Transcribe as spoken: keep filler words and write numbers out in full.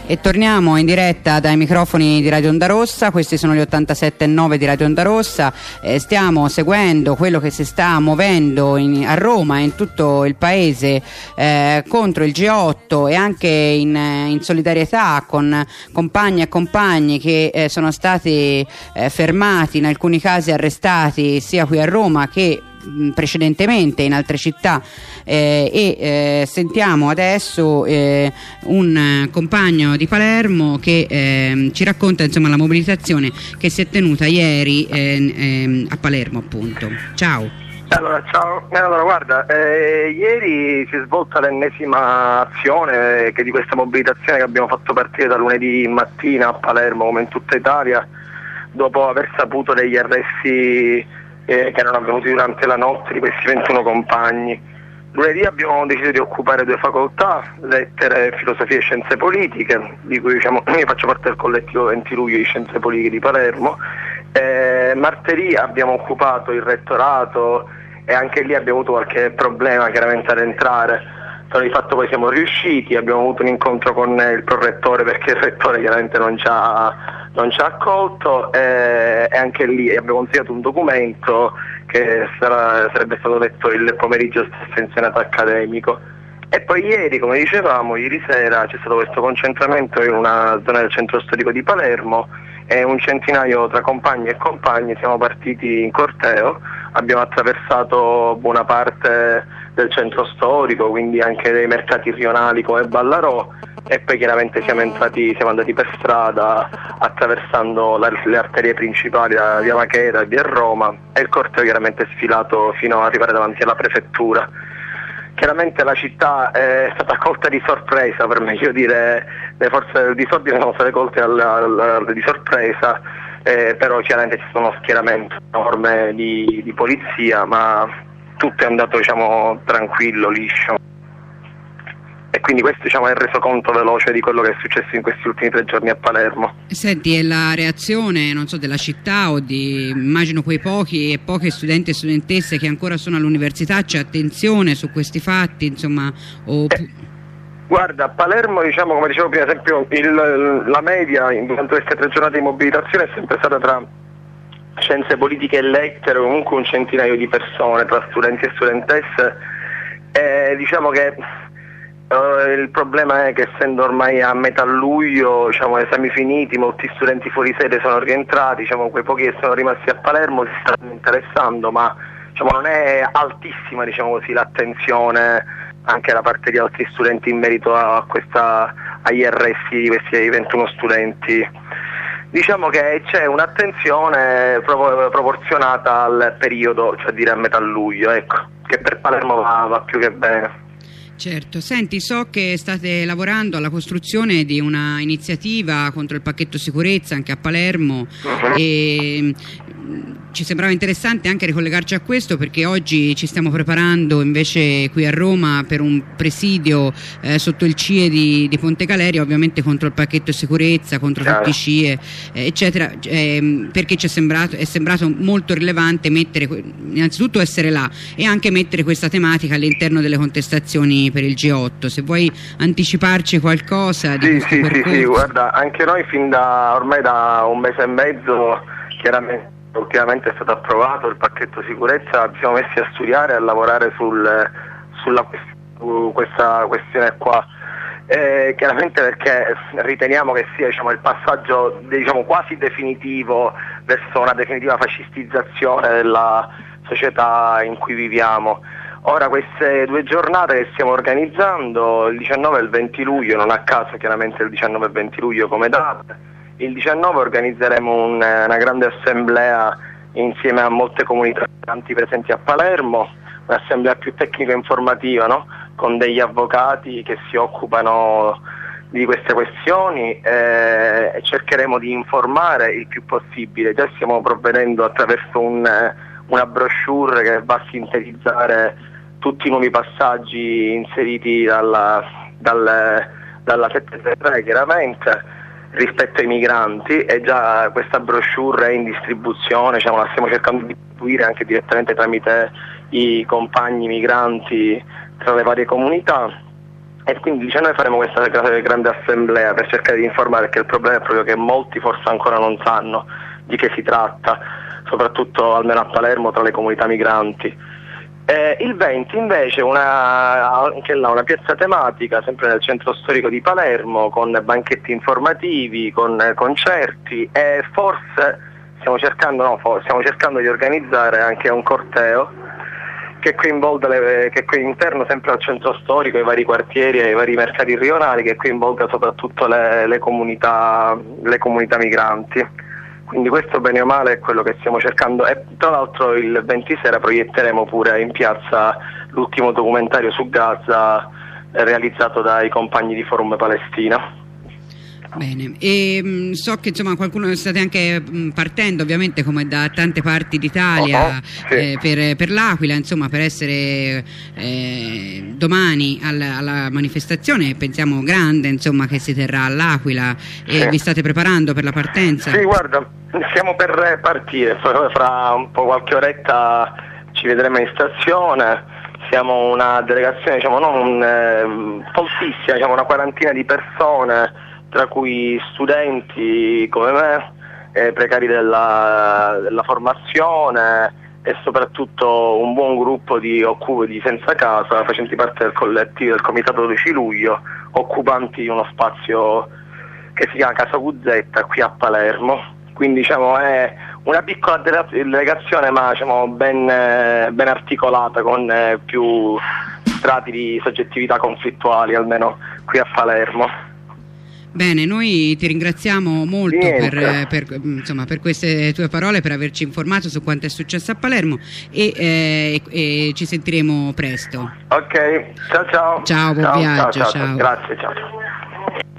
E torniamo in diretta dai microfoni di Radio Onda Rossa. Questi sono gli ottantasette e nove di Radio Onda Rossa. Eh, stiamo seguendo quello che si sta muovendo in, a Roma e in tutto il paese eh, contro il G otto, e anche in, in solidarietà con compagni e compagni che eh, sono stati eh, fermati, in alcuni casi arrestati sia qui a Roma che precedentemente in altre città, eh, e eh, sentiamo adesso eh, un compagno di Palermo che eh, ci racconta insomma la mobilitazione che si è tenuta ieri eh, eh, a Palermo, appunto. Ciao. Allora, ciao. Allora, guarda, eh, ieri si è svolta l'ennesima azione che di questa mobilitazione che abbiamo fatto partire da lunedì mattina a Palermo, come in tutta Italia, dopo aver saputo degli arresti Eh, che erano avvenuti durante la notte di questi ventuno compagni. Lunedì abbiamo deciso di occupare due facoltà, lettere, filosofia e scienze politiche, di cui diciamo, io faccio parte del collettivo venti luglio di scienze politiche di Palermo. Eh, martedì abbiamo occupato il rettorato e anche lì abbiamo avuto qualche problema chiaramente ad entrare, però di fatto poi siamo riusciti, abbiamo avuto un incontro con il prorettore perché il rettore chiaramente non ci ha non ci ha accolto, eh, e anche lì abbiamo consegnato un documento che sarà, sarebbe stato letto il pomeriggio stesso in senato accademico. E poi ieri, come dicevamo, ieri sera c'è stato questo concentramento in una zona del centro storico di Palermo, e un centinaio tra compagni e compagni siamo partiti in corteo, abbiamo attraversato buona parte del centro storico, quindi anche dei mercati rionali come Ballarò, e poi chiaramente siamo entrati, siamo andati per strada attraversando la, le arterie principali da via Macheda e via Roma, e il corteo chiaramente è sfilato fino ad arrivare davanti alla prefettura. Chiaramente la città è stata colta di sorpresa, per meglio dire, le forze del disordine sono state colte al, al, al, di sorpresa, eh, però chiaramente ci sono uno schieramento enorme di, di polizia, ma tutto è andato diciamo tranquillo, liscio. E quindi questo diciamo, è il resoconto veloce di quello che è successo in questi ultimi tre giorni a Palermo. Senti, e la reazione, non so, della città o di, immagino, quei pochi e poche studenti e studentesse che ancora sono all'università, c'è attenzione su questi fatti, insomma? O... Eh, guarda, a Palermo, diciamo, come dicevo prima, esempio, il, la media durante queste tre giornate di mobilitazione è sempre stata tra scienze politiche e lettere, comunque un centinaio di persone, tra studenti e studentesse, e diciamo che Uh, il problema è che essendo ormai a metà luglio, diciamo, esami finiti, molti studenti fuori sede sono rientrati, diciamo, quei pochi che sono rimasti a Palermo si stanno interessando, ma diciamo, non è altissima diciamo così, l'attenzione anche da parte di altri studenti in merito a questa, agli arresti di questi ventuno studenti. Diciamo che c'è un'attenzione pro- proporzionata al periodo, cioè dire a metà luglio, ecco, che per Palermo va, va più che bene. Certo, senti, so che state lavorando alla costruzione di una iniziativa contro il pacchetto sicurezza anche a Palermo, uh-huh. e ci sembrava interessante anche ricollegarci a questo, perché oggi ci stiamo preparando invece qui a Roma per un presidio eh, sotto il C I E di, di Ponte Galeria, ovviamente contro il pacchetto sicurezza, contro Chiaro. tutti i C I E, eh, eccetera, eh, perché ci è sembrato, è sembrato molto rilevante mettere, innanzitutto essere là e anche mettere questa tematica all'interno delle contestazioni per il G otto. Se vuoi anticiparci qualcosa di sì, questo sì, percorso. Sì, sì, guarda, anche noi fin da ormai da un mese e mezzo, chiaramente ultimamente è stato approvato il pacchetto sicurezza, ci siamo messi a studiare e a lavorare sul, sulla, su questa questione qua, eh, chiaramente perché riteniamo che sia diciamo, il passaggio diciamo, quasi definitivo verso una definitiva fascistizzazione della società in cui viviamo. Ora queste due giornate che stiamo organizzando, il diciannove e il venti luglio, non a caso chiaramente il diciannove e venti luglio come date, il diciannove organizzeremo un, una grande assemblea insieme a molte comunità presenti a Palermo, un'assemblea più tecnico-informativa, no? Con degli avvocati che si occupano di queste questioni, eh, e cercheremo di informare il più possibile. Già stiamo provvedendo attraverso un, una brochure che va a sintetizzare tutti i nuovi passaggi inseriti dalla, dal, dalla settecentotré chiaramente rispetto ai migranti, e già questa brochure è in distribuzione, diciamo, la stiamo cercando di distribuire anche direttamente tramite i compagni migranti tra le varie comunità. e quindi dice noi faremo questa grande assemblea per cercare di informare, perché il problema è proprio che molti forse ancora non sanno di che si tratta, soprattutto almeno a Palermo tra le comunità migranti. Eh, il venti invece una, anche là una piazza tematica sempre nel centro storico di Palermo, con banchetti informativi, con eh, concerti, e forse stiamo cercando, no, for- stiamo cercando di organizzare anche un corteo che coinvolga le, che interno sempre al centro storico, i vari quartieri e i vari mercati rionali, che coinvolga soprattutto le, le, comunità, le comunità migranti. Quindi questo bene o male è quello che stiamo cercando, e tra l'altro il venti sera proietteremo pure in piazza l'ultimo documentario su Gaza eh, realizzato dai compagni di Forum Palestina. Bene, e mh, so che insomma qualcuno state anche mh, partendo ovviamente come da tante parti d'Italia, uh-huh, sì. eh, per, per l'Aquila, insomma, per essere eh, domani alla, alla manifestazione, pensiamo grande, insomma, che si terrà all'Aquila, e sì. vi state preparando per la partenza? Sì, guarda, stiamo per partire, fra un po' qualche oretta ci vedremo in stazione. Siamo una delegazione, diciamo, non eh, foltissima, diciamo una quarantina di persone, tra cui studenti come me, eh, precari della, della formazione, e soprattutto un buon gruppo di occupi di senza casa, facenti parte del collettivo del Comitato dodici luglio, occupanti di uno spazio che si chiama Casa Guzzetta qui a Palermo. Quindi diciamo è una piccola delegazione, ma diciamo ben, ben articolata, con eh, più strati di soggettività conflittuali, almeno qui a Palermo. Bene, noi ti ringraziamo molto per, per, insomma, per queste tue parole, per averci informato su quanto è successo a Palermo, e, eh, e ci sentiremo presto. Ok, ciao ciao. Ciao, buon ciao, viaggio. Ciao, ciao, ciao. Grazie, ciao.